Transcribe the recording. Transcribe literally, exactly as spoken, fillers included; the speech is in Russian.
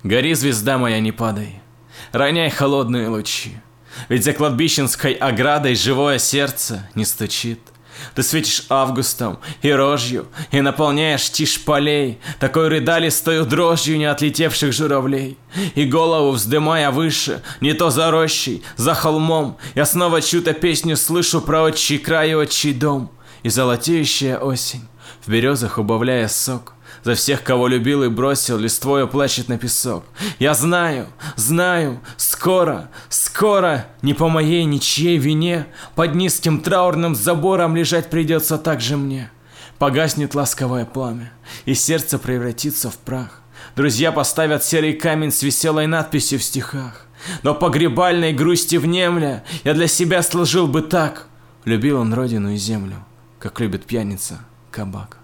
Гори, звезда моя, не падай, роняй холодные лучи, ведь за кладбищенской оградой живое сердце не стучит. Ты светишь августом и рожью, и наполняешь тишь полей такой рыдалистою дрожью не отлетевших журавлей. И голову вздымая выше, не то за рощей, за холмом, я снова чью-то песню слышу про отчий край и отчий дом. И золотеющая осень, в березах убавляя сок, за всех, кого любил и бросил, листвою плачет на песок. Я знаю, знаю, скоро, скоро, не по моей ничьей вине, под низким траурным забором лежать придется также мне. Погаснет ласковое пламя, и сердце превратится в прах. Друзья поставят серый камень с веселой надписью в стихах. Но погребальной грусти внемля я для себя сложил бы так: любил он родину и землю, как любит пьяница кабак.